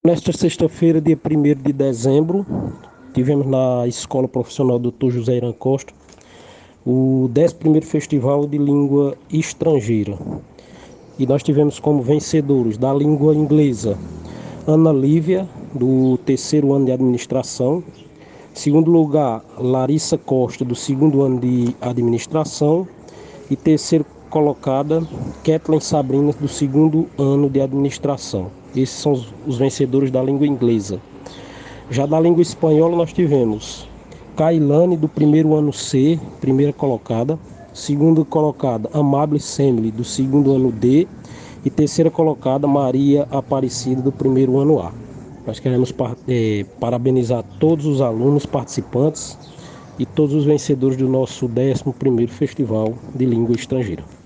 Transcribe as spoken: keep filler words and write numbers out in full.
Nesta sexta-feira, dia primeiro de dezembro, tivemos na Escola Profissional doutor José Irã Costa o décimo primeiro Festival de Língua Estrangeira. E nós tivemos como vencedores da língua inglesa Ana Lívia, do terceiro ano de administração. Segundo lugar, Larissa Costa, do segundo ano de administração. E terceiro colocada, Kathleen Sabrina, do segundo ano de administração. Esses são os, os vencedores da língua inglesa. Já da língua espanhola nós tivemos Kailane, do primeiro ano C, primeira colocada. Segunda colocada, Amable Semele, do segundo ano D. E terceira colocada, Maria Aparecida, do primeiro ano A. Nós queremos eh, parabenizar todos os alunos participantes e todos os vencedores do nosso décimo primeiro Festival de Língua Estrangeira.